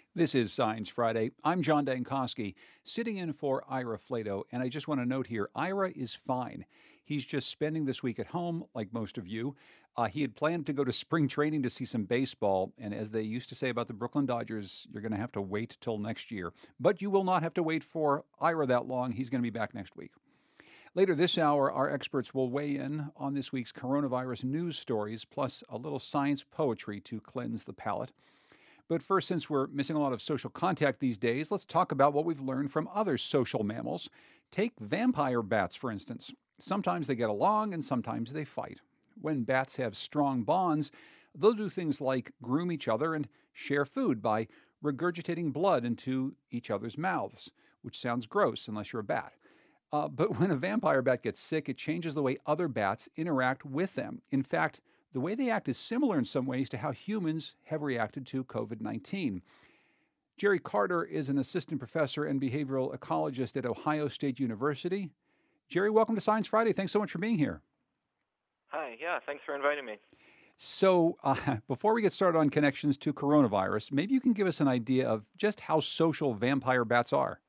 This is Science Friday. I'm John Dankosky, sitting in for Ira Flato, and I just want to note here Ira is fine. He's just spending this week at home, like most of you. He had planned to go to spring training to see some baseball, and as they used to say about the Brooklyn Dodgers, you're going to have to wait till next year. But you will not have to wait for Ira that long. He's going to be back next week. Later this hour, our experts will weigh in on this week's coronavirus news stories, plus a little science poetry to cleanse the palate. But first, since we're missing a lot of social contact these days, let's talk about what we've learned from other social mammals. Take vampire bats, for instance. Sometimes they get along and sometimes they fight. When bats have strong bonds, they'll do things like groom each other and share food by regurgitating blood into each other's mouths, which sounds gross unless you're a bat. But when a vampire bat gets sick, it changes the way other bats interact with them. In fact, the way they act is similar in some ways to how humans have reacted to COVID 19. Jerry Carter is an assistant professor and behavioral ecologist at Ohio State University. Jerry, welcome to Science Friday. Thanks so much for being here. Hi, yeah, thanks for inviting me. So, before we get started on connections to coronavirus, maybe you can give us an idea of just how social vampire bats are.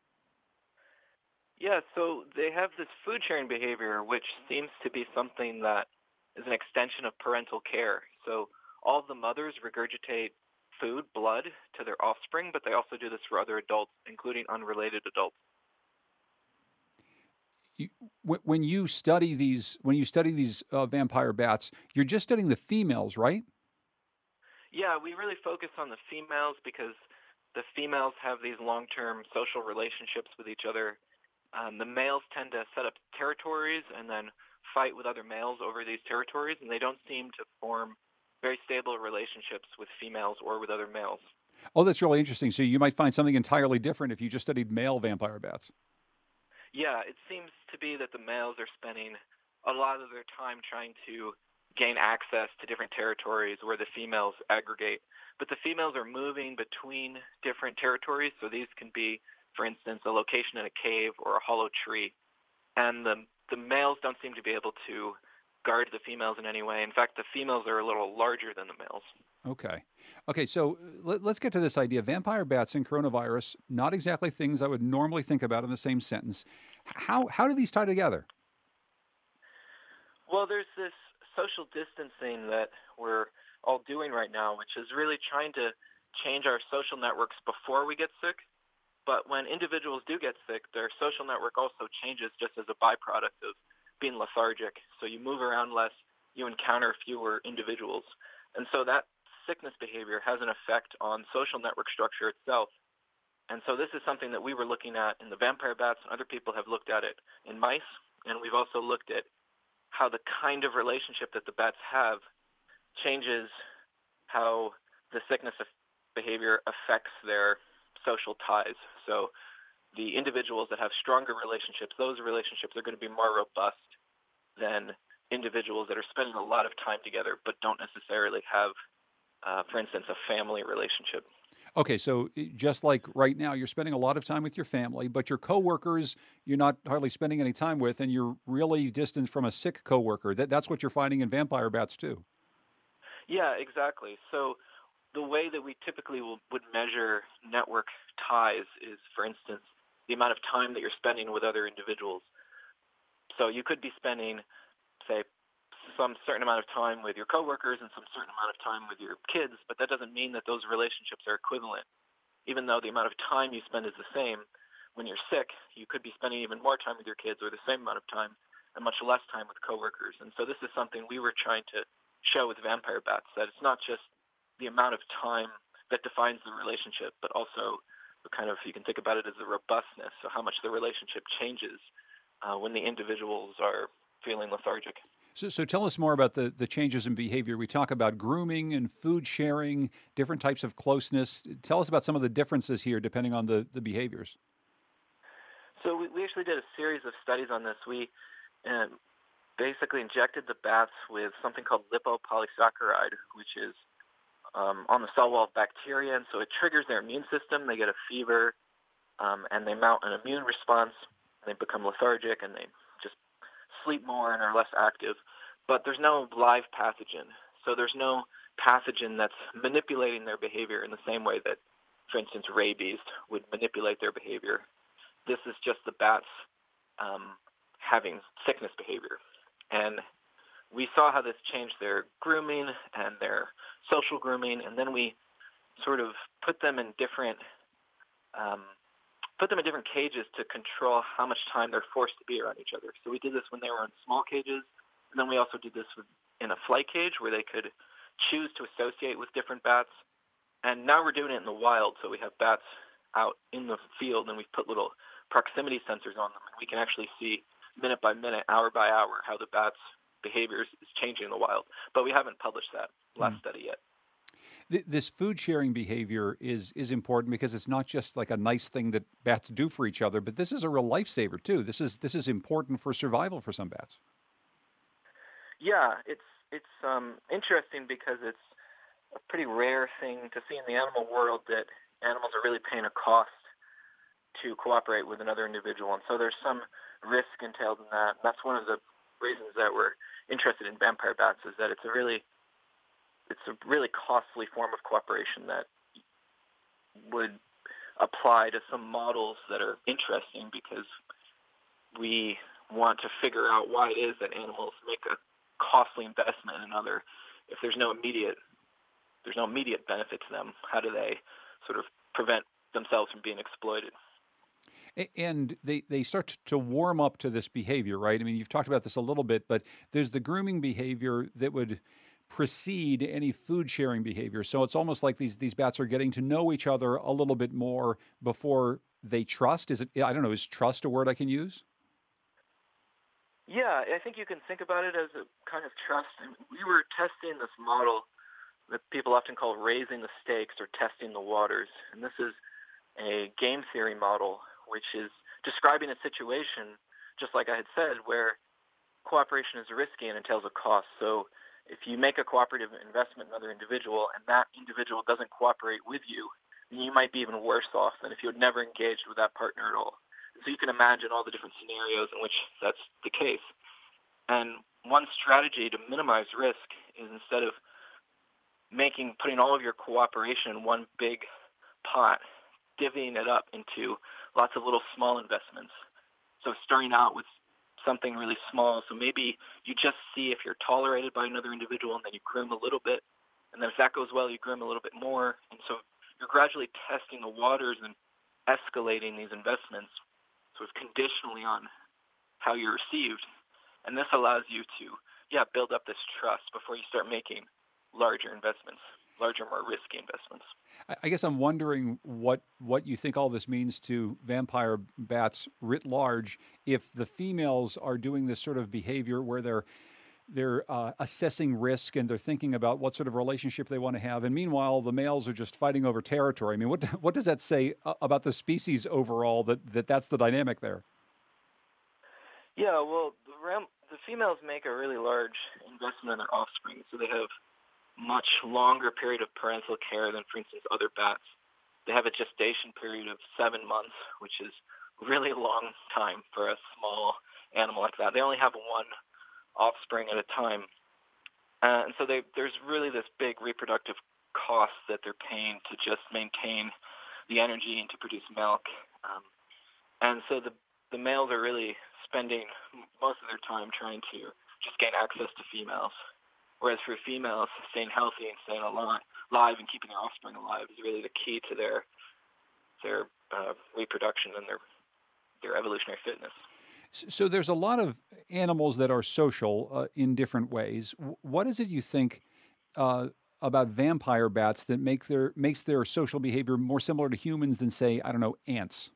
Yeah, so they have this food sharing behavior, which seems to be something that is an extension of parental care. So all of the mothers regurgitate food, blood to their offspring, but they also do this for other adults, including unrelated adults. You, when you study these vampire bats, you're just studying the females, right? Yeah, we really focus on the females because the females have these long-term social relationships with each other. The males tend to set up territories and then fight with other males over these territories, and they don't seem to form very stable relationships with females or with other males. Oh, that's really interesting. So you might find something entirely different if you just studied male vampire bats. Yeah, it seems to be that the males are spending a lot of their time trying to gain access to different territories where the females aggregate. But the females are moving between different territories, so these can be, for instance, a location in a cave or a hollow tree. And the males don't seem to be able to guard the females in any way. In fact, the females are a little larger than the males. Okay. Okay, so let's get to this idea. Vampire bats and coronavirus, not exactly things I would normally think about in the same sentence. How do these tie together? Well, there's this social distancing that we're all doing right now, which is really trying to change our social networks before we get sick. But when individuals do get sick, their social network also changes just as a byproduct of being lethargic. So you move around less, you encounter fewer individuals. And so that sickness behavior has an effect on social network structure itself. And so this is something that we were looking at in the vampire bats, and other people have looked at it in mice. And we've also looked at how the kind of relationship that the bats have changes how the sickness behavior affects their social ties. So the individuals that have stronger relationships, those relationships are going to be more robust than individuals that are spending a lot of time together but don't necessarily have, for instance, a family relationship. Okay, so just like right now, you're spending a lot of time with your family, but your coworkers, you're not hardly spending any time with, and you're really distant from a sick coworker. That's what you're finding in vampire bats too. Yeah, exactly. So the way that we typically would measure network ties is, for instance, the amount of time that you're spending with other individuals. So you could be spending, say, some certain amount of time with your coworkers and some certain amount of time with your kids, but that doesn't mean that those relationships are equivalent. Even though the amount of time you spend is the same, when you're sick, you could be spending even more time with your kids or the same amount of time and much less time with coworkers. And so this is something we were trying to show with vampire bats, that it's not just the amount of time that defines the relationship, but also the kind of, you can think about it as the robustness, so how much the relationship changes when the individuals are feeling lethargic. So tell us more about the changes in behavior. We talk about grooming and food sharing, different types of closeness. Tell us about some of the differences here depending on the behaviors. So we actually did a series of studies on this. We basically injected the bats with something called lipopolysaccharide, which is on the cell wall of bacteria, and so it triggers their immune system. They get a fever, and they mount an immune response. They become lethargic, and they just sleep more and are less active. But there's no live pathogen, so there's no pathogen that's manipulating their behavior in the same way that for instance, rabies, would manipulate their behavior. This is just the bats having sickness behavior. And we saw how this changed their grooming and their social grooming, and then we sort of put them in different cages to control how much time they're forced to be around each other. So we did this when they were in small cages, and then we also did this in a flight cage where they could choose to associate with different bats. And now we're doing it in the wild, so we have bats out in the field, and we've put little proximity sensors on them, and we can actually see minute by minute, hour by hour, how the bats' behavior is changing in the wild. But we haven't published that last study yet. This food sharing behavior is important because it's not just like a nice thing that bats do for each other, but this is a real lifesaver too. This is important for survival for some bats. Yeah, it's interesting because it's a pretty rare thing to see in the animal world that animals are really paying a cost to cooperate with another individual, and so there's some risk entailed in that. And that's one of the reasons that we're interested in vampire bats, is that it's a really costly form of cooperation that would apply to some models that are interesting, because we want to figure out why it is that animals make a costly investment in another. If there's no immediate benefit to them, how do they sort of prevent themselves from being exploited? And they start to warm up to this behavior, right? I mean, you've talked about this a little bit, but there's the grooming behavior that would precede any food sharing behavior. So it's almost like these bats are getting to know each other a little bit more before they trust. Is trust a word I can use? Yeah, I think you can think about it as a kind of trust. And we were testing this model that people often call raising the stakes or testing the waters. And this is a game theory model, which is describing a situation, just like I had said, where cooperation is risky and entails a cost. So if you make a cooperative investment in another individual and that individual doesn't cooperate with you, then you might be even worse off than if you had never engaged with that partner at all. So you can imagine all the different scenarios in which that's the case. And one strategy to minimize risk is, instead of putting all of your cooperation in one big pot, divvying it up into lots of little small investments. So starting out with something really small. So maybe you just see if you're tolerated by another individual, and then you groom a little bit. And then if that goes well, you groom a little bit more. And so you're gradually testing the waters and escalating these investments sort of conditionally on how you're received. And this allows you to, build up this trust before you start making larger investments, larger, more risky investments. I guess I'm wondering what you think all this means to vampire bats writ large, if the females are doing this sort of behavior where they're assessing risk and they're thinking about what sort of relationship they want to have, and meanwhile the males are just fighting over territory. I mean, what does that say about the species overall, that's the dynamic there? Yeah, well, the females make a really large investment in their offspring, so they have much longer period of parental care than, for instance, other bats. They have a gestation period of 7 months, which is really a long time for a small animal like that. They only have one offspring at a time. And so there's really this big reproductive cost that they're paying to just maintain the energy and to produce milk. And so the males are really spending most of their time trying to just gain access to females. Whereas for females, staying healthy and staying alive and keeping their offspring alive is really the key to their reproduction and their evolutionary fitness. So there's a lot of animals that are social in different ways. What is it you think about vampire bats that makes their social behavior more similar to humans than, say, I don't know, ants?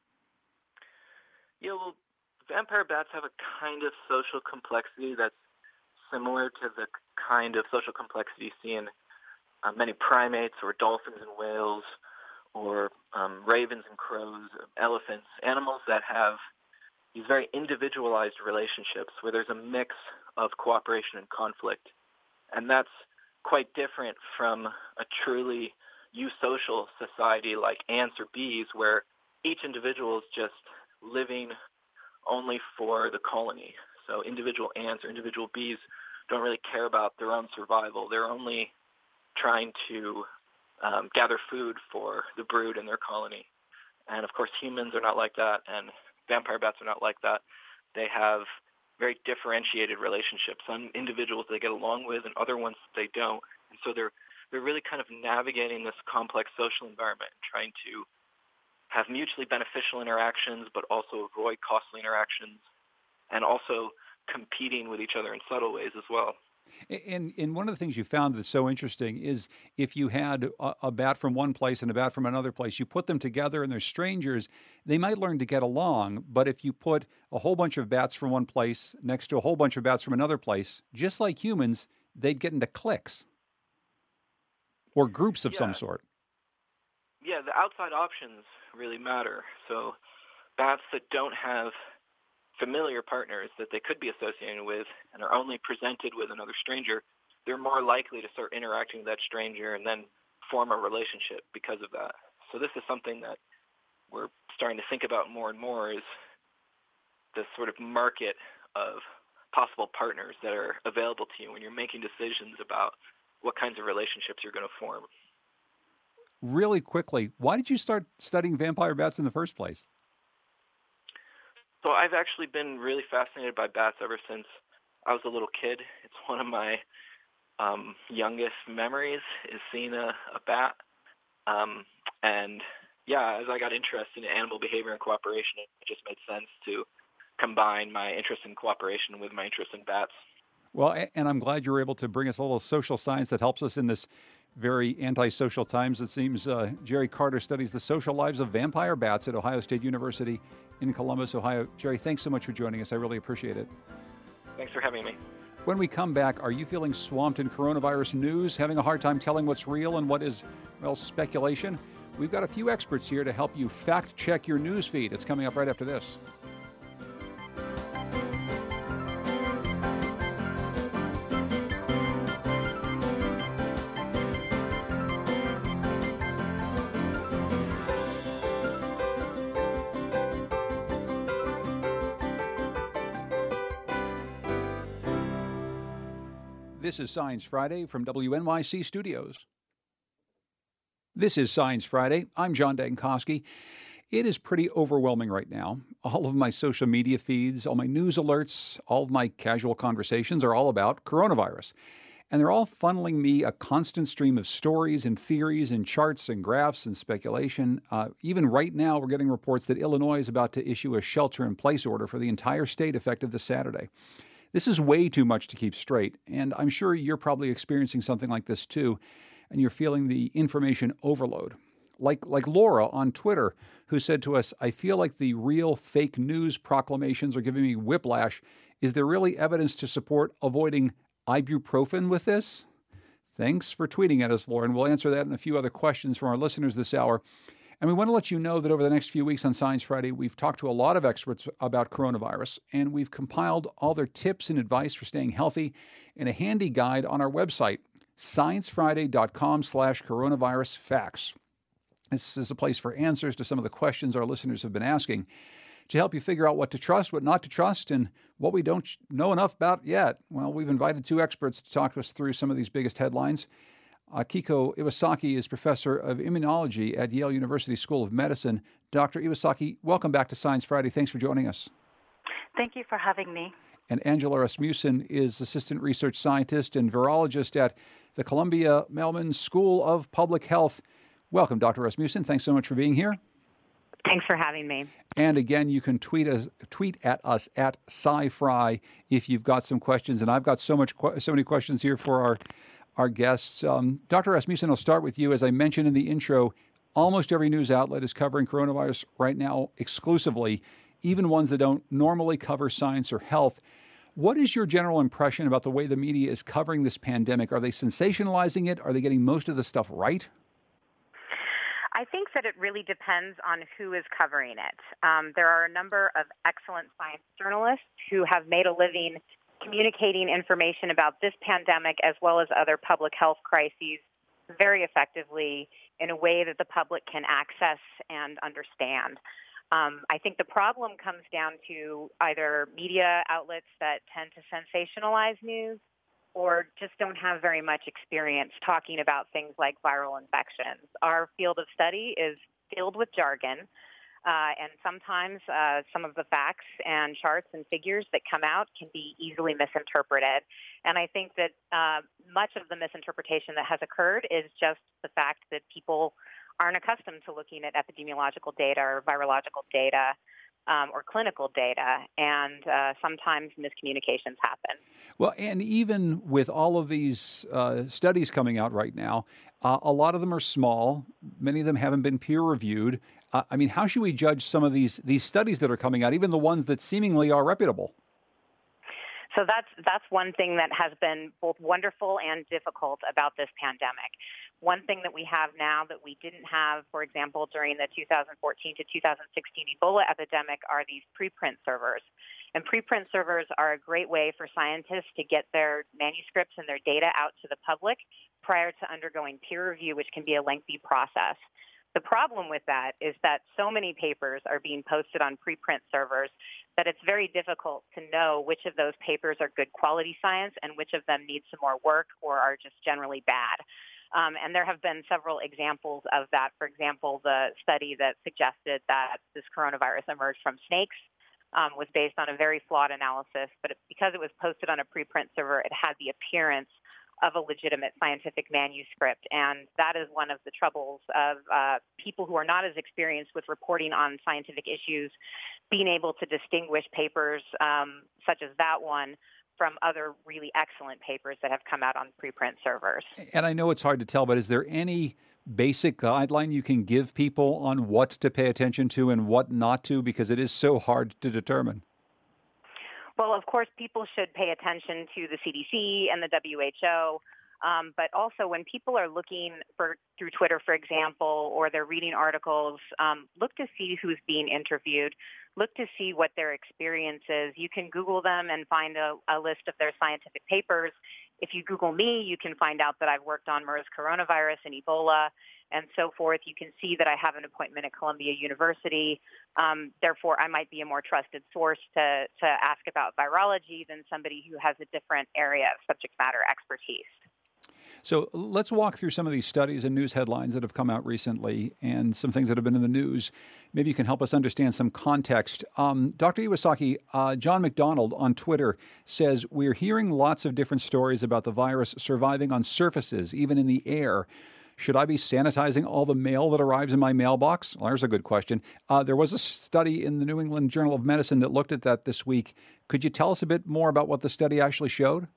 Yeah, well, vampire bats have a kind of social complexity that's similar to the kind of social complexity you see in many primates, or dolphins and whales, or ravens and crows, elephants, animals that have these very individualized relationships where there's a mix of cooperation and conflict. And that's quite different from a truly eusocial society like ants or bees, where each individual is just living only for the colony. So individual ants or individual bees don't really care about their own survival. They're only trying to gather food for the brood in their colony. And of course, humans are not like that, and vampire bats are not like that. They have very differentiated relationships. Some individuals they get along with, and other ones they don't. And so they're really kind of navigating this complex social environment, and trying to have mutually beneficial interactions, but also avoid costly interactions, and also competing with each other in subtle ways as well. And one of the things you found that's so interesting is if you had a bat from one place and a bat from another place, you put them together and they're strangers, they might learn to get along. But if you put a whole bunch of bats from one place next to a whole bunch of bats from another place, just like humans, they'd get into cliques or groups of some sort. Yeah, the outside options really matter. So bats that don't have familiar partners that they could be associated with and are only presented with another stranger, they're more likely to start interacting with that stranger and then form a relationship because of that. So this is something that we're starting to think about more and more, is this sort of market of possible partners that are available to you when you're making decisions about what kinds of relationships you're going to form. Really quickly, why did you start studying vampire bats in the first place? So I've actually been really fascinated by bats ever since I was a little kid. It's one of my youngest memories is seeing a bat. And yeah, as I got interested in animal behavior and cooperation, it just made sense to combine my interest in cooperation with my interest in bats. Well, and I'm glad you were able to bring us a little social science that helps us in this very antisocial times, it seems. Jerry Carter studies the social lives of vampire bats at Ohio State University in Columbus, Ohio. Jerry, thanks so much for joining us. I really appreciate it. Thanks for having me. When we come back, are you feeling swamped in coronavirus news, having a hard time telling what's real and what is, well, speculation? We've got a few experts here to help you fact-check your news feed. It's coming up right after this. This is Science Friday from WNYC Studios. This is Science Friday. I'm John Dankosky. It is pretty overwhelming right now. All of my social media feeds, all my news alerts, all of my casual conversations are all about coronavirus. And they're all funneling me a constant stream of stories and theories and charts and graphs and speculation. Even right now, we're getting reports that Illinois is about to issue a shelter-in-place order for the entire state effective this Saturday. This is way too much to keep straight, and I'm sure you're probably experiencing something like this too, and you're feeling the information overload. Like Laura on Twitter, who said to us, "I feel like the real fake news proclamations are giving me whiplash. Is there really evidence to support avoiding ibuprofen with this?" Thanks for tweeting at us, Laura, and we'll answer that and a few other questions from our listeners this hour. And we want to let you know that over the next few weeks on Science Friday, we've talked to a lot of experts about coronavirus, and we've compiled all their tips and advice for staying healthy in a handy guide on our website, sciencefriday.com/coronavirusfacts. This is a place for answers to some of the questions our listeners have been asking to help you figure out what to trust, what not to trust, and what we don't know enough about yet. Well, we've invited two experts to talk us through some of these biggest headlines. Akiko Iwasaki is professor of immunology at Yale University School of Medicine. Dr. Iwasaki, welcome back to Science Friday. Thanks for joining us. Thank you for having me. And Angela Rasmussen is assistant research scientist and virologist at the Columbia Mailman School of Public Health. Welcome, Dr. Rasmussen. Thanks so much for being here. Thanks for having me. And again, you can tweet at us at SciFri if you've got some questions. And I've got so many questions here for our guests. Dr. Rasmussen, I'll start with you. As I mentioned in the intro, almost every news outlet is covering coronavirus right now exclusively, even ones that don't normally cover science or health. What is your general impression about the way the media is covering this pandemic? Are they sensationalizing it? Are they getting most of the stuff right? I think that it really depends on who is covering it. There are a number of excellent science journalists who have made a living communicating information about this pandemic as well as other public health crises very effectively in a way that the public can access and understand. I think the problem comes down to either media outlets that tend to sensationalize news or just don't have very much experience talking about things like viral infections. Our field of study is filled with jargon, and sometimes some of the facts and charts and figures that come out can be easily misinterpreted. And I think that much of the misinterpretation that has occurred is just the fact that people aren't accustomed to looking at epidemiological data or virological data or clinical data, and sometimes miscommunications happen. Well, and even with all of these studies coming out right now, a lot of them are small. Many of them haven't been peer-reviewed. I mean, how should we judge some of these studies that are coming out, even the ones that seemingly are reputable? So that's one thing that has been both wonderful and difficult about this pandemic. One thing that we have now that we didn't have, for example, during the 2014 to 2016 Ebola epidemic are these preprint servers. And preprint servers are a great way for scientists to get their manuscripts and their data out to the public prior to undergoing peer review, which can be a lengthy process. The problem with that is that so many papers are being posted on preprint servers that it's very difficult to know which of those papers are good quality science and which of them need some more work or are just generally bad. And there have been several examples of that. For example, the study that suggested that this coronavirus emerged from snakes was based on a very flawed analysis, but because it was posted on a preprint server, it had the appearance of a legitimate scientific manuscript. And that is one of the troubles of people who are not as experienced with reporting on scientific issues being able to distinguish papers such as that one from other really excellent papers that have come out on preprint servers. And I know it's hard to tell, but is there any basic guideline you can give people on what to pay attention to and what not to, because it is so hard to determine? Well, of course, people should pay attention to the CDC and the WHO, but also when people are looking through Twitter, for example, or they're reading articles, look to see who's being interviewed. Look to see what their experience is. You can Google them and find a list of their scientific papers. If you Google me, you can find out that I've worked on MERS coronavirus and Ebola and so forth. You can see that I have an appointment at Columbia University. Therefore, I might be a more trusted source to ask about virology than somebody who has a different area of subject matter expertise. So let's walk through some of these studies and news headlines that have come out recently and some things that have been in the news. Maybe you can help us understand some context. Dr. Iwasaki, John McDonald on Twitter says, "We're hearing lots of different stories about the virus surviving on surfaces, even in the air. Should I be sanitizing all the mail that arrives in my mailbox?" Well, there's a good question. There was a study in the New England Journal of Medicine that looked at that this week. Could you tell us a bit more about what the study actually showed?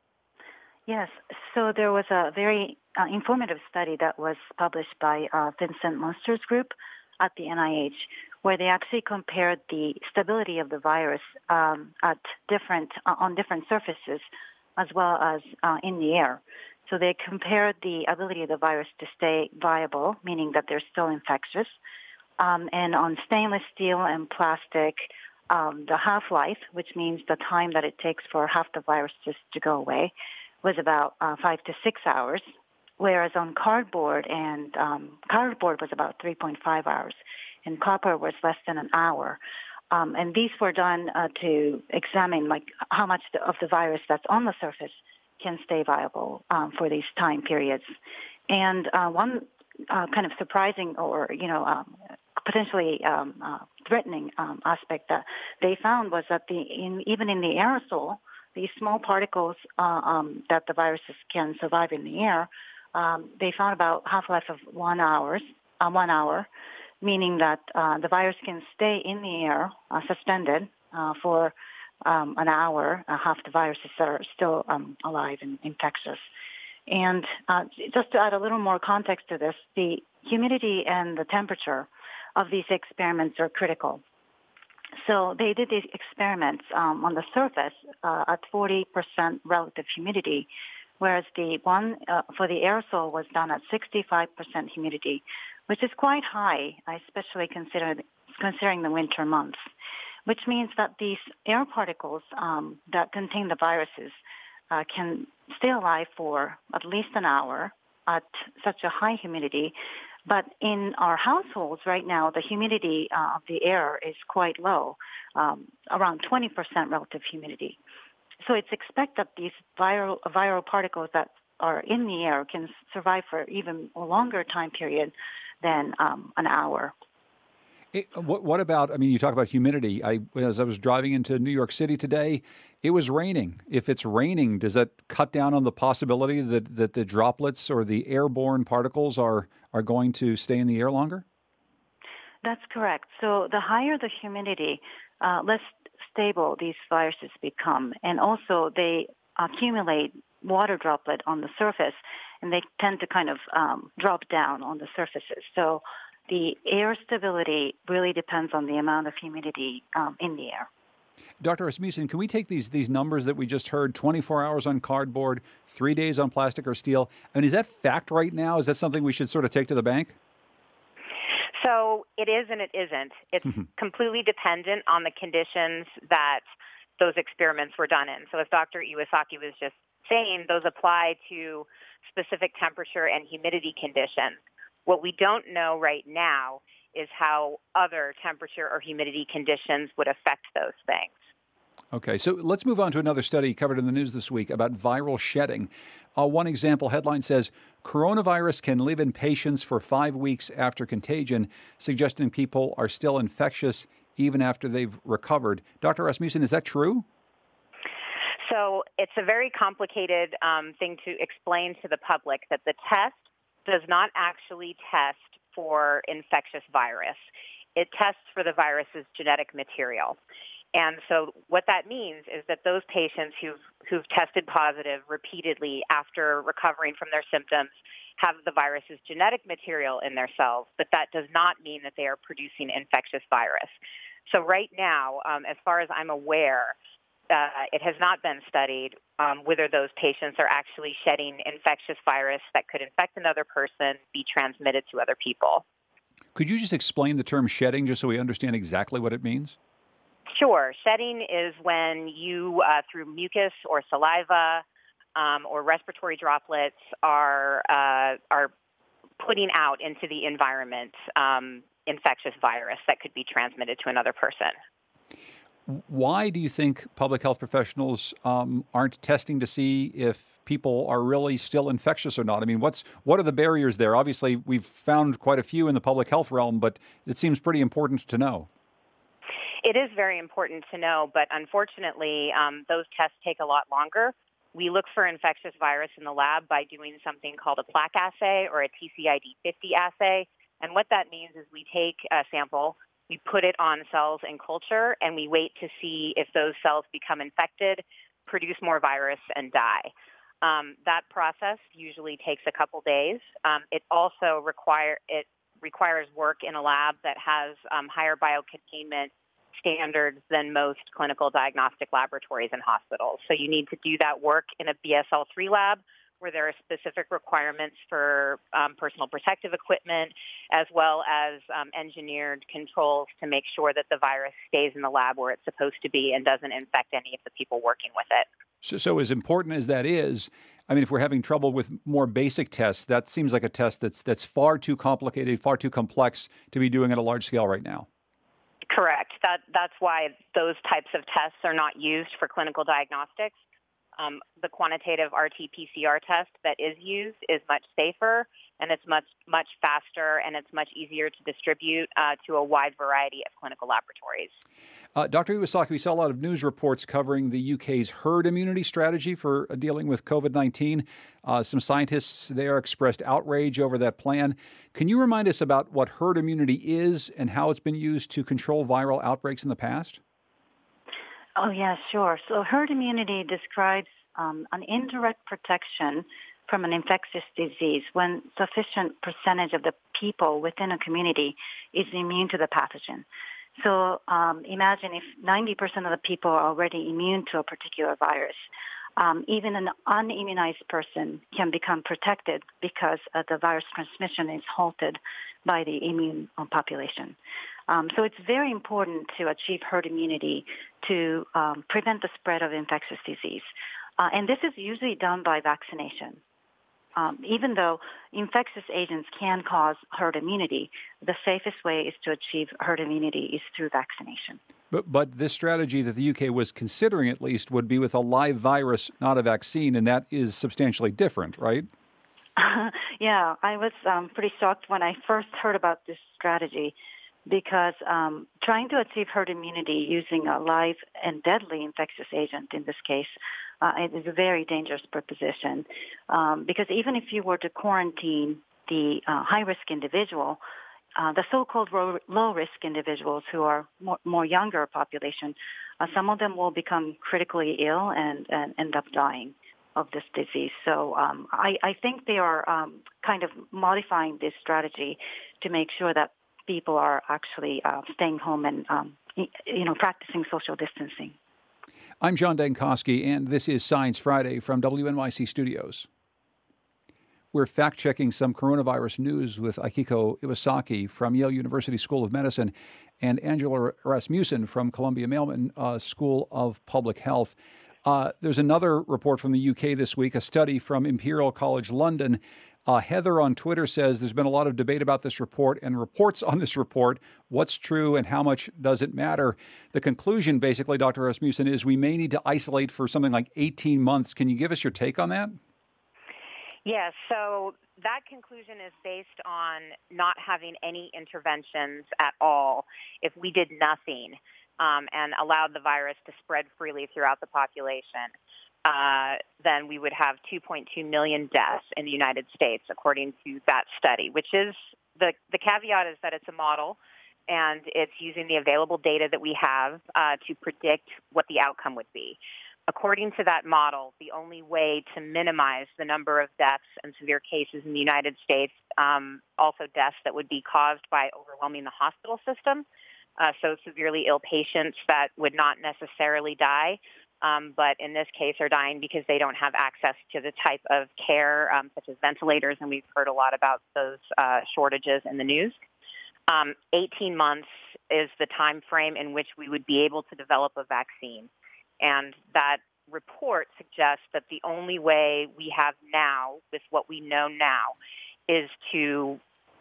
Yes. So there was a very informative study that was published by Vincent Munster's group at the NIH, where they actually compared the stability of the virus on different surfaces, as well as in the air. So they compared the ability of the virus to stay viable, meaning that they're still infectious, and on stainless steel and plastic, the half-life, which means the time that it takes for half the virus just to go away, was about 5 to 6 hours, whereas on cardboard was about 3.5 hours, and copper was less than an hour. And these were done to examine how much of the virus that's on the surface can stay viable for these time periods. And one kind of surprising or potentially threatening aspect that they found was that even in the aerosol, these small particles that the viruses can survive in the air, they found about half-life of 1 hour, meaning that the virus can stay in the air suspended for an hour. Half the viruses are still alive and infectious. And just to add a little more context to this, the humidity and the temperature of these experiments are critical. So they did these experiments on the surface at 40% relative humidity, whereas the one for the aerosol was done at 65% humidity, which is quite high, especially considering the winter months, which means that these air particles that contain the viruses can stay alive for at least an hour at such a high humidity. But in our households right now, the humidity of the air is quite low, around 20% relative humidity. So it's expected that these viral particles that are in the air can survive for even a longer time period than an hour. What about, I mean, you talk about humidity. As I was driving into New York City today, it was raining. If it's raining, does that cut down on the possibility that the droplets or the airborne particles are going to stay in the air longer? That's correct. So the higher the humidity, less stable these viruses become. And also they accumulate water droplet on the surface, and they tend to kind of drop down on the surfaces. So the air stability really depends on the amount of humidity in the air. Dr. Rasmussen, can we take these numbers that we just heard, 24 hours on cardboard, 3 days on plastic or steel? I mean, is that fact right now? Is that something we should sort of take to the bank? So it is and it isn't. It's completely dependent on the conditions that those experiments were done in. So as Dr. Iwasaki was just saying, those apply to specific temperature and humidity conditions. What we don't know right now is how other temperature or humidity conditions would affect those things. Okay, so let's move on to another study covered in the news this week about viral shedding. One example headline says, coronavirus can live in patients for 5 weeks after contagion, suggesting people are still infectious even after they've recovered. Dr. Rasmussen, is that true? So it's a very complicated thing to explain to the public that the test does not actually test for infectious virus. It tests for the virus's genetic material. And so what that means is that those patients who've tested positive repeatedly after recovering from their symptoms have the virus's genetic material in their cells, but that does not mean that they are producing infectious virus. So right now, as far as I'm aware, it has not been studied whether those patients are actually shedding infectious virus that could infect another person, be transmitted to other people. Could you just explain the term shedding just so we understand exactly what it means? Sure. Shedding is when you, through mucus or saliva or respiratory droplets, are putting out into the environment infectious virus that could be transmitted to another person. Why do you think public health professionals aren't testing to see if people are really still infectious or not? I mean, what are the barriers there? Obviously, we've found quite a few in the public health realm, but it seems pretty important to know. It is very important to know, but unfortunately, those tests take a lot longer. We look for infectious virus in the lab by doing something called a plaque assay or a TCID50 assay. And what that means is we take a sample, we put it on cells in culture, and we wait to see if those cells become infected, produce more virus, and die. That process usually takes a couple days. It also requires work in a lab that has higher biocontainment standards than most clinical diagnostic laboratories and hospitals. So you need to do that work in a BSL-3 lab where there are specific requirements for personal protective equipment, as well as engineered controls to make sure that the virus stays in the lab where it's supposed to be and doesn't infect any of the people working with it. So as important as that is, I mean, if we're having trouble with more basic tests, that seems like a test that's far too complicated, far too complex to be doing at a large scale right now. Correct. That's why those types of tests are not used for clinical diagnostics. The quantitative RT-PCR test that is used is much safer, and it's much faster, and it's much easier to distribute to a wide variety of clinical laboratories. Dr. Iwasaki, we saw a lot of news reports covering the UK's herd immunity strategy for dealing with COVID-19. Some scientists there expressed outrage over that plan. Can you remind us about what herd immunity is and how it's been used to control viral outbreaks in the past? Oh, yeah, sure. So herd immunity describes an indirect protection from an infectious disease when sufficient percentage of the people within a community is immune to the pathogen. So imagine if 90% of the people are already immune to a particular virus. Even an unimmunized person can become protected because the virus transmission is halted by the immune population. So it's very important to achieve herd immunity to prevent the spread of infectious disease. And this is usually done by vaccination. Even though infectious agents can cause herd immunity, the safest way is to achieve herd immunity is through vaccination. But this strategy that the UK was considering, at least, would be with a live virus, not a vaccine, and that is substantially different, right? Yeah, I was pretty shocked when I first heard about this strategy because trying to achieve herd immunity using a live and deadly infectious agent in this case it is a very dangerous proposition because even if you were to quarantine the high-risk individual, the so-called low-risk individuals who are more younger population, some of them will become critically ill and end up dying of this disease. So I think they are kind of modifying this strategy to make sure that people are actually staying home and practicing social distancing. I'm John Dankosky, and this is Science Friday from WNYC Studios. We're fact-checking some coronavirus news with Akiko Iwasaki from Yale University School of Medicine and Angela Rasmussen from Columbia Mailman School of Public Health. There's another report from the UK this week, a study from Imperial College London. Heather on Twitter says there's been a lot of debate about this report and reports on this report. What's true and how much does it matter? The conclusion, basically, Dr. Rasmussen, is we may need to isolate for something like 18 months. Can you give us your take on that? Yes, so that conclusion is based on not having any interventions at all. If we did nothing and allowed the virus to spread freely throughout the population, then we would have 2.2 million deaths in the United States, according to that study, which is the caveat is that it's a model and it's using the available data that we have to predict what the outcome would be. According to that model, the only way to minimize the number of deaths and severe cases in the United States, also deaths that would be caused by overwhelming the hospital system, so severely ill patients that would not necessarily die, but in this case are dying because they don't have access to the type of care such as ventilators, and we've heard a lot about those shortages in the news. 18 months is the time frame in which we would be able to develop a vaccine. And that report suggests that the only way we have now, with what we know now, is to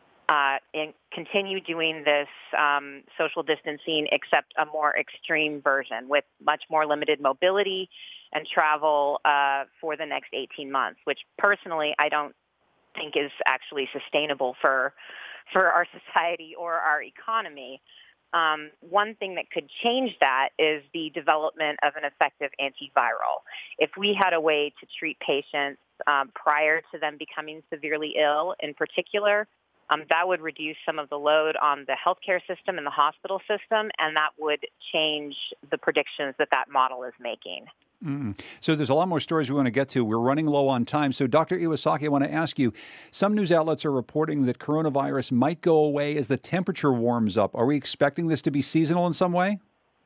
continue doing this social distancing, except a more extreme version with much more limited mobility and travel for the next 18 months, which personally I don't think is actually sustainable for our society or our economy. One thing that could change that is the development of an effective antiviral. If we had a way to treat patients prior to them becoming severely ill in particular, that would reduce some of the load on the healthcare system and the hospital system, and that would change the predictions that model is making. So there's a lot more stories we want to get to. We're running low on time. So Dr. Iwasaki, I want to ask you, some news outlets are reporting that coronavirus might go away as the temperature warms up. Are we expecting this to be seasonal in some way?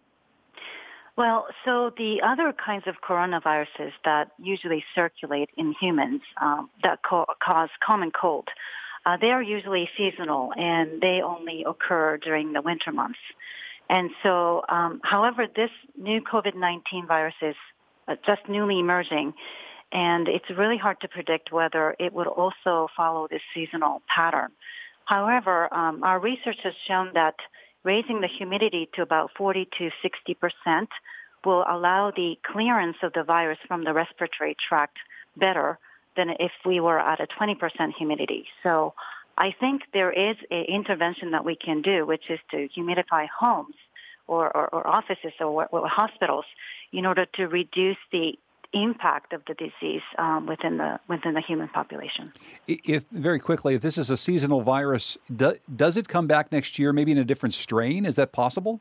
Well, so the other kinds of coronaviruses that usually circulate in humans that cause common cold, they are usually seasonal and they only occur during the winter months. And so, however, this new COVID-19 virus is just newly emerging, and it's really hard to predict whether it would also follow this seasonal pattern. However, our research has shown that raising the humidity to about 40 to 60% will allow the clearance of the virus from the respiratory tract better than if we were at a 20% humidity. So I think there is an intervention that we can do, which is to humidify homes or offices or hospitals in order to reduce the impact of the disease within the human population. If very quickly, if this is a seasonal virus, does it come back next year, maybe in a different strain? Is that possible?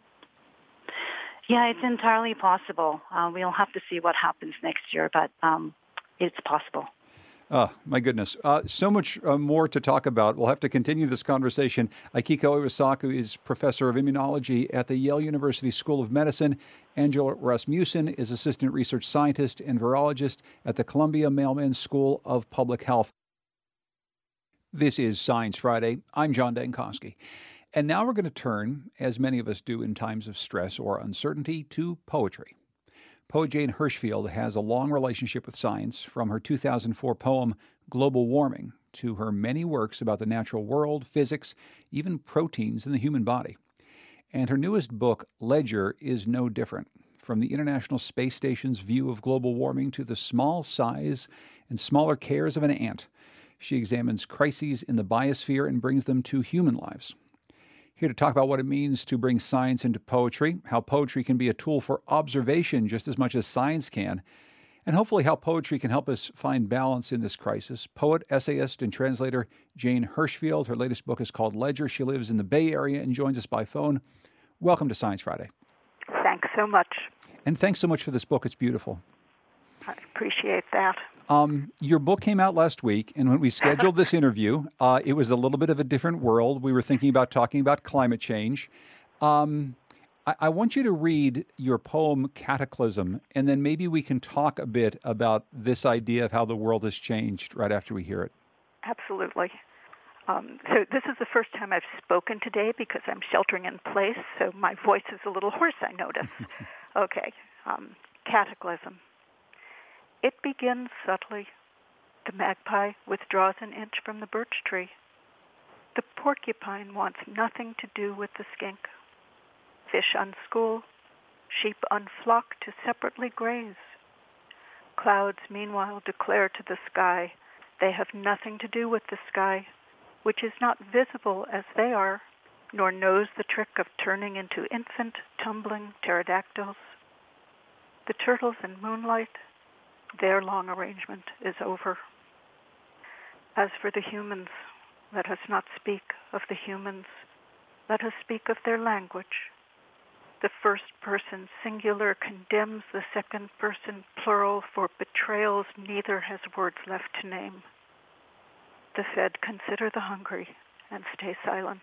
Yeah, it's entirely possible. We'll have to see what happens next year, but it's possible. Oh, my goodness. So much more to talk about. We'll have to continue this conversation. Akiko Iwasaki is professor of immunology at the Yale University School of Medicine. Angela Rasmussen is assistant research scientist and virologist at the Columbia Mailman School of Public Health. This is Science Friday. I'm John Dankosky. And now we're going to turn, as many of us do in times of stress or uncertainty, to poetry. Poet Jane Hirshfield has a long relationship with science, from her 2004 poem, Global Warming, to her many works about the natural world, physics, even proteins in the human body. And her newest book, Ledger, is no different. From the International Space Station's view of global warming to the small size and smaller cares of an ant, she examines crises in the biosphere and brings them to human lives. Here to talk about what it means to bring science into poetry, how poetry can be a tool for observation just as much as science can, and hopefully how poetry can help us find balance in this crisis. Poet, essayist, and translator Jane Hirshfield. Her latest book is called Ledger. She lives in the Bay Area and joins us by phone. Welcome to Science Friday. Thanks so much. And thanks so much for this book. It's beautiful. I appreciate that. Your book came out last week, and when we scheduled this interview, it was a little bit of a different world. We were thinking about talking about climate change. I want you to read your poem, Cataclysm, and then maybe we can talk a bit about this idea of how the world has changed right after we hear it. Absolutely. So this is the first time I've spoken today because I'm sheltering in place, so my voice is a little hoarse, I notice. Okay. Cataclysm. It begins subtly. The magpie withdraws an inch from the birch tree. The porcupine wants nothing to do with the skink. Fish unschool, sheep unflock to separately graze. Clouds, meanwhile, declare to the sky they have nothing to do with the sky, which is not visible as they are, nor knows the trick of turning into infant, tumbling pterodactyls. The turtles in moonlight, their long arrangement is over. As for the humans, let us not speak of the humans. Let us speak of their language. The first person singular condemns the second person plural for betrayals neither has words left to name. The fed consider the hungry and stay silent.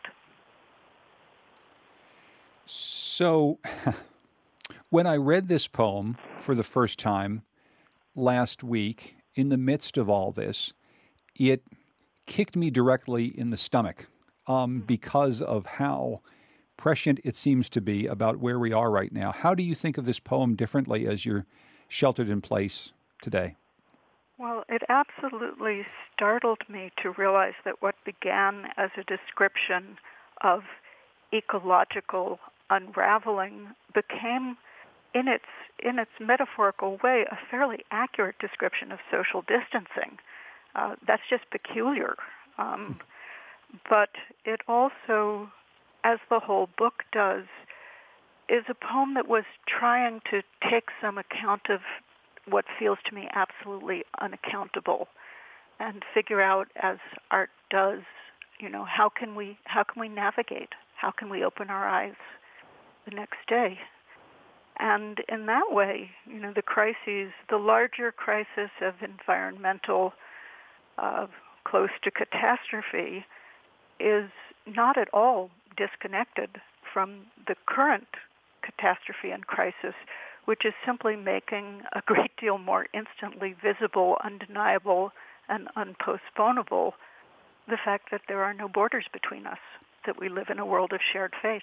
So, when I read this poem for the first time last week, in the midst of all this, it kicked me directly in the stomach because of how prescient it seems to be about where we are right now. How do you think of this poem differently as you're sheltered in place today? Well, it absolutely startled me to realize that what began as a description of ecological unraveling became, in its metaphorical way, a fairly accurate description of social distancing. That's just peculiar. But it also, as the whole book does, is a poem that was trying to take some account of what feels to me absolutely unaccountable and figure out, as art does, how can we navigate? How can we open our eyes the next day? And in that way, the crises, the larger crisis of environmental close to catastrophe is not at all disconnected from the current catastrophe and crisis, which is simply making a great deal more instantly visible, undeniable, and unpostponable the fact that there are no borders between us, that we live in a world of shared fate.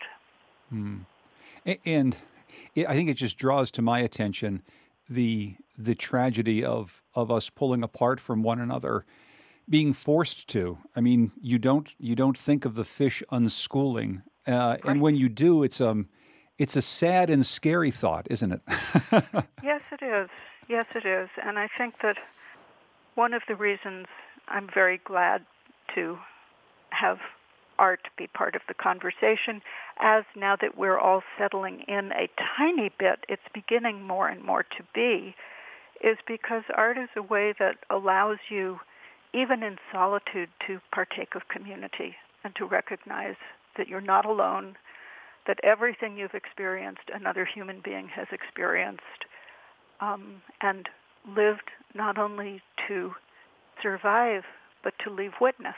And I think it just draws to my attention the tragedy of us pulling apart from one another, being forced to. I mean, you don't think of the fish unschooling, Right. And when you do, it's a sad and scary thought, isn't it? Yes, it is. Yes, it is. And I think that one of the reasons I'm very glad to have art be part of the conversation, as now that we're all settling in a tiny bit, it's beginning more and more to be, is because art is a way that allows you, even in solitude, to partake of community and to recognize that you're not alone, that everything you've experienced, another human being has experienced, and lived not only to survive, but to leave witness.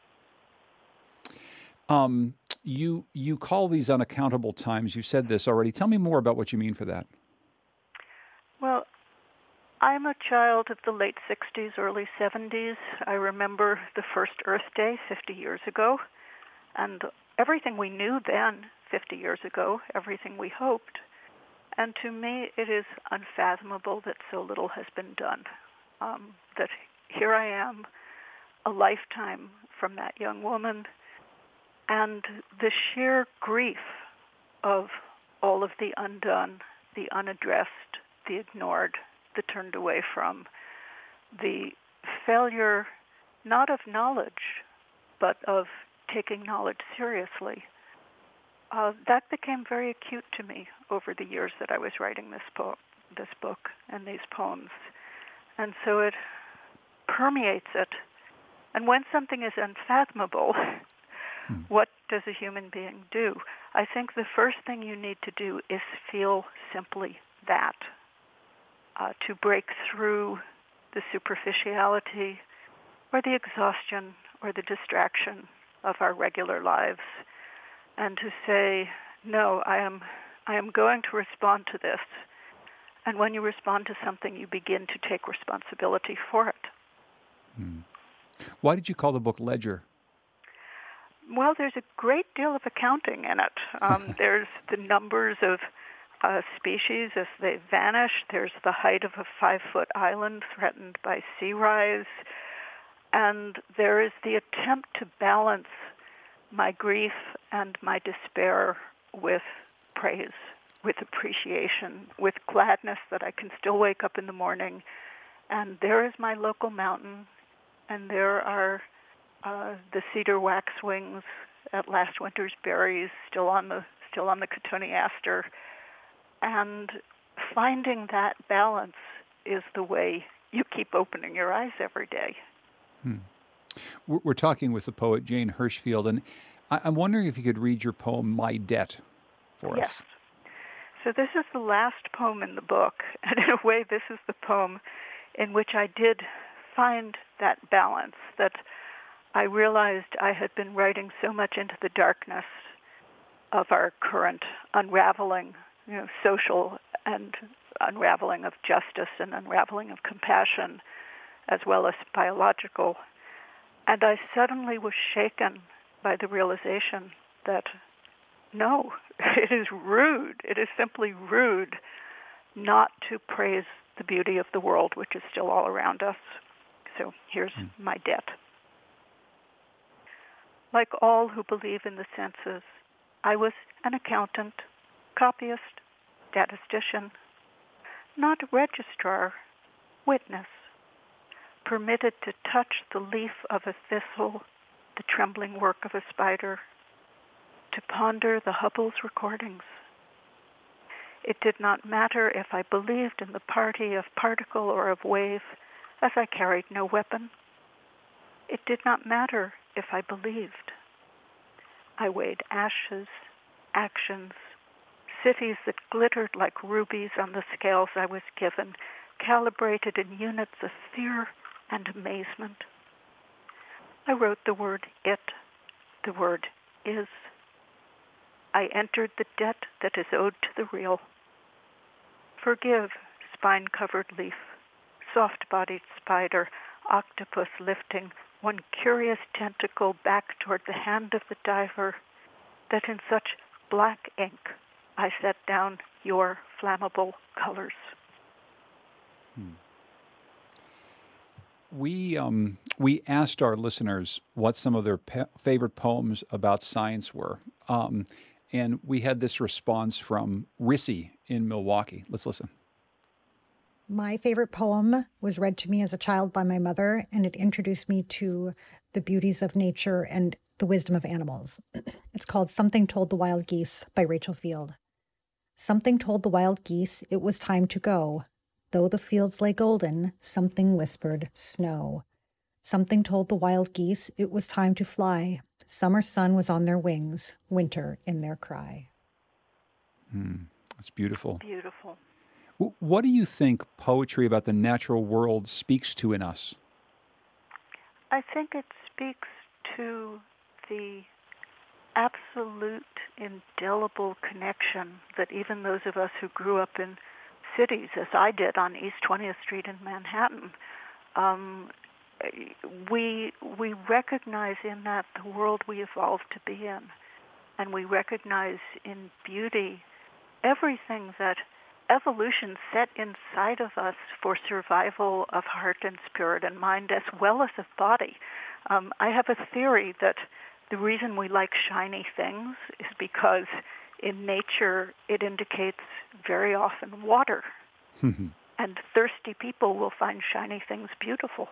You call these unaccountable times. You said this already. Tell me more about what you mean for that. Well, I'm a child of the late 60s, early 70s. I remember the first Earth Day 50 years ago, and everything we knew then, 50 years ago, everything we hoped. And to me, it is unfathomable that so little has been done. That here I am, a lifetime from that young woman, and the sheer grief of all of the undone, the unaddressed, the ignored, the turned away from, the failure not of knowledge, but of taking knowledge seriously. That became very acute to me over the years that I was writing this book and these poems. And so it permeates it. And when something is unfathomable, what does a human being do? I think the first thing you need to do is feel simply that, to break through the superficiality or the exhaustion or the distraction of our regular lives, and to say, no, I am going to respond to this. And when you respond to something, you begin to take responsibility for it. Why did you call the book Ledger? Well, there's a great deal of accounting in it. There's the numbers of species as they vanish. There's the height of a 5-foot island threatened by sea rise. And there is the attempt to balance my grief and my despair with praise, with appreciation, with gladness that I can still wake up in the morning. And there is my local mountain, and there are the cedar waxwings at last winter's berries still on the cotoneaster. And finding that balance is the way you keep opening your eyes every day. We're talking with the poet Jane Hirshfield, and I'm wondering if you could read your poem, My Debt, for us. Yes. So this is the last poem in the book, and in a way this is the poem in which I did find that balance, that I realized I had been writing so much into the darkness of our current unraveling, social and unraveling of justice and unraveling of compassion, as well as biological. And I suddenly was shaken by the realization that, no, it is rude. It is simply rude not to praise the beauty of the world, which is still all around us. So here's my debt. Like all who believe in the senses, I was an accountant, copyist, statistician, not registrar, witness, permitted to touch the leaf of a thistle, the trembling work of a spider, to ponder the Hubble's recordings. It did not matter if I believed in the party of particle or of wave, as I carried no weapon. It did not matter if I believed. I weighed ashes, actions, cities that glittered like rubies on the scales I was given, calibrated in units of fear and amazement. I wrote the word it, the word is. I entered the debt that is owed to the real. Forgive, spine-covered leaf, soft-bodied spider, octopus lifting one curious tentacle back toward the hand of the diver, that in such black ink I set down your flammable colors. We asked our listeners what some of their favorite poems about science were, and we had this response from Rissy in Milwaukee. Let's listen. My favorite poem was read to me as a child by my mother, and it introduced me to the beauties of nature and the wisdom of animals. It's called Something Told the Wild Geese by Rachel Field. Something told the wild geese it was time to go. Though the fields lay golden, something whispered snow. Something told the wild geese it was time to fly. Summer sun was on their wings, winter in their cry. That's beautiful. Beautiful. What do you think poetry about the natural world speaks to in us? I think it speaks to the absolute, indelible connection that even those of us who grew up in cities, as I did on East 20th Street in Manhattan, we recognize in that the world we evolved to be in. And we recognize in beauty everything that evolution set inside of us for survival of heart and spirit and mind as well as of body. I have a theory that the reason we like shiny things is because in nature, it indicates very often water. And thirsty people will find shiny things beautiful.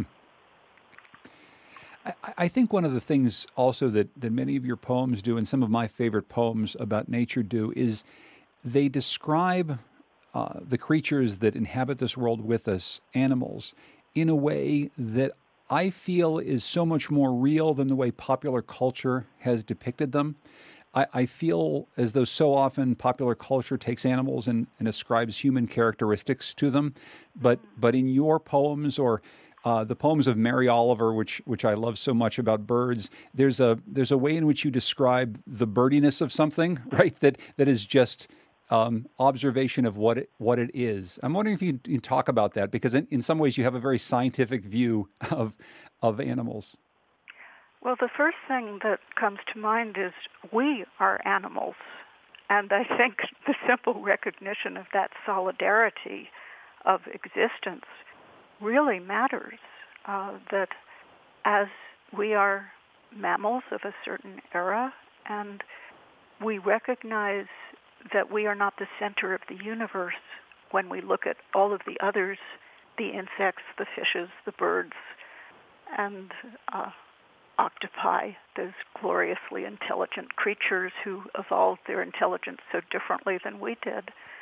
I think one of the things also that many of your poems do, and some of my favorite poems about nature do, is they describe the creatures that inhabit this world with us, animals, in a way that I feel is so much more real than the way popular culture has depicted them. I feel as though so often popular culture takes animals and ascribes human characteristics to them, but in your poems or the poems of Mary Oliver, which I love so much about birds, there's a way in which you describe the birdiness of something, right? That is just observation of what it is. I'm wondering if you can talk about that, because in some ways you have a very scientific view of animals. Well, the first thing that comes to mind is we are animals. And I think the simple recognition of that solidarity of existence really matters, that as we are mammals of a certain era, and we recognize that we are not the center of the universe when we look at all of the others, the insects, the fishes, the birds, and octopi, those gloriously intelligent creatures who evolved their intelligence so differently than we did.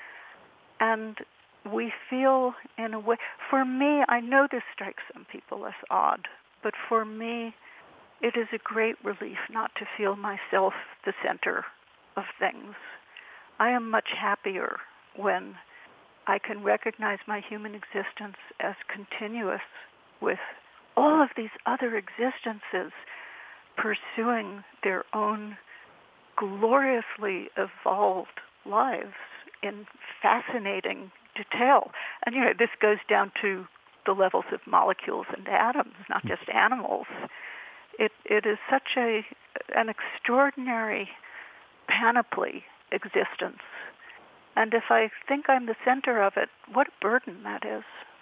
And we feel, in a way, for me, I know this strikes some people as odd, but for me, it is a great relief not to feel myself the center of things. I am much happier when I can recognize my human existence as continuous with all of these other existences pursuing their own gloriously evolved lives in fascinating detail. And, this goes down to the levels of molecules and atoms, not just animals. It is such an extraordinary panoply existence. And if I think I'm the center of it, what a burden that is.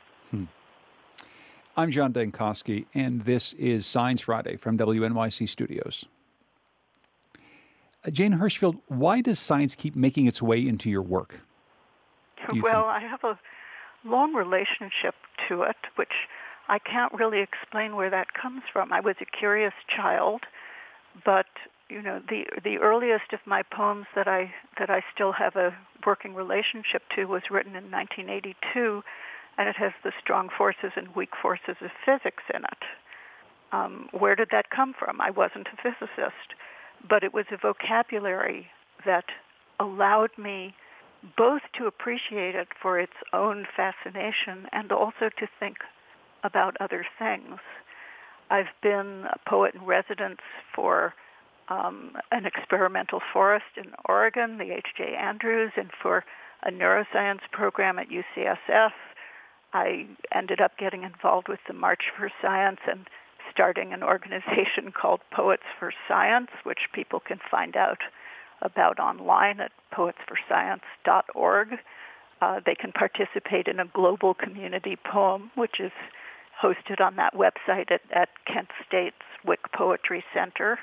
I'm John Dankosky, and this is Science Friday from WNYC Studios. Jane Hirschfield, why does science keep making its way into your work? Well, I have a long relationship to it, which I can't really explain where that comes from. I was a curious child, but the earliest of my poems that I still have a working relationship to was written in 1982, and it has the strong forces and weak forces of physics in it. Where did that come from? I wasn't a physicist, but it was a vocabulary that allowed me both to appreciate it for its own fascination and also to think about other things. I've been a poet in residence for an experimental forest in Oregon, the H.J. Andrews, and for a neuroscience program at UCSF. I ended up getting involved with the March for Science and starting an organization called Poets for Science, which people can find out about online at poetsforscience.org. They can participate in a global community poem, which is hosted on that website at Kent State's Wick Poetry Center.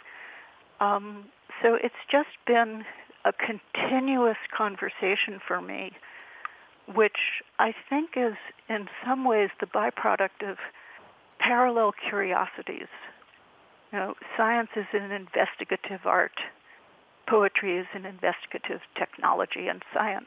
So it's just been a continuous conversation for me, which I think is in some ways the byproduct of parallel curiosities. Science is an investigative art. Poetry is an investigative technology and science.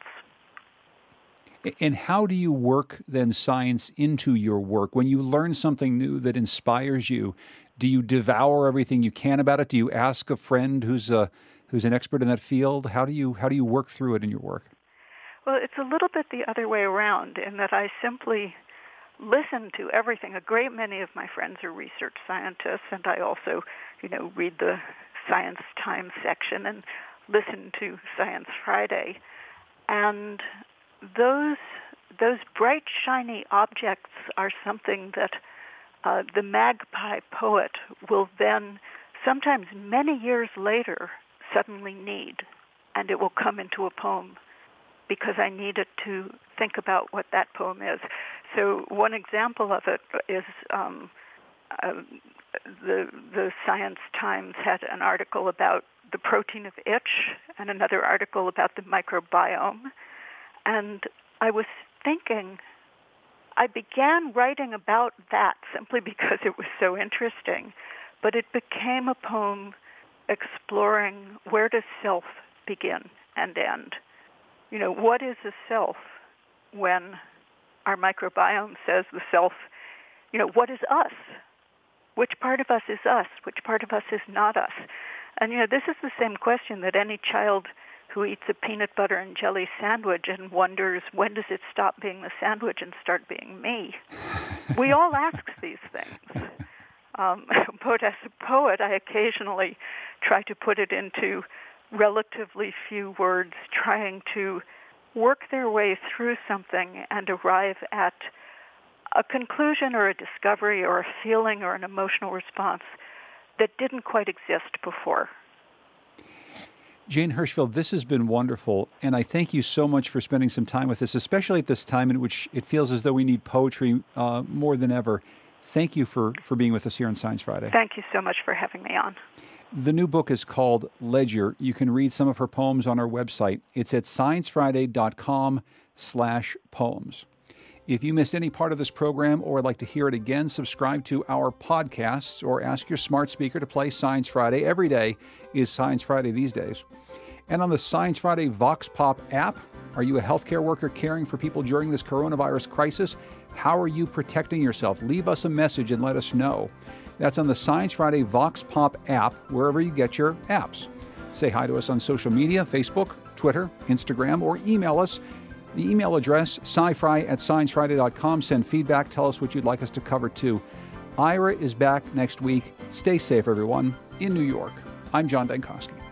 And how do you work then science into your work? When you learn something new that inspires you, do you devour everything you can about it? Do you ask a friend who's an expert in that field? How do you work through it in your work? Well, it's a little bit the other way around in that I simply listen to everything. A great many of my friends are research scientists, and I also, read the Science Times section and listen to Science Friday. And those bright, shiny objects are something that the magpie poet will then, sometimes many years later, suddenly need, and it will come into a poem because I need it to think about what that poem is. So one example of it is the Science Times had an article about the protein of itch and another article about the microbiome. And I was thinking, I began writing about that simply because it was so interesting, but it became a poem exploring where does self begin and end. You know, what is a self when our microbiome says the self, you know, what is us? Which part of us is us? Which part of us is not us? And, you know, this is the same question that any child who eats a peanut butter and jelly sandwich and wonders, when does it stop being the sandwich and start being me? We all ask these things. But as a poet, I occasionally try to put it into relatively few words, trying to work their way through something and arrive at a conclusion or a discovery or a feeling or an emotional response that didn't quite exist before. Jane Hirschfield, this has been wonderful, and I thank you so much for spending some time with us, especially at this time in which it feels as though we need poetry more than ever. Thank you for being with us here on Science Friday. Thank you so much for having me on. The new book is called Ledger. You can read some of her poems on our website. It's at sciencefriday.com/poems. If you missed any part of this program or would like to hear it again, subscribe to our podcasts or ask your smart speaker to play Science Friday. Every day is Science Friday these days. And on the Science Friday Vox Pop app, are you a healthcare worker caring for people during this coronavirus crisis? How are you protecting yourself? Leave us a message and let us know. That's on the Science Friday Vox Pop app, wherever you get your apps. Say hi to us on social media, Facebook, Twitter, Instagram, or email us. The email address, scifri@sciencefriday.com. Send feedback. Tell us what you'd like us to cover, too. Ira is back next week. Stay safe, everyone, in New York. I'm John Dankosky.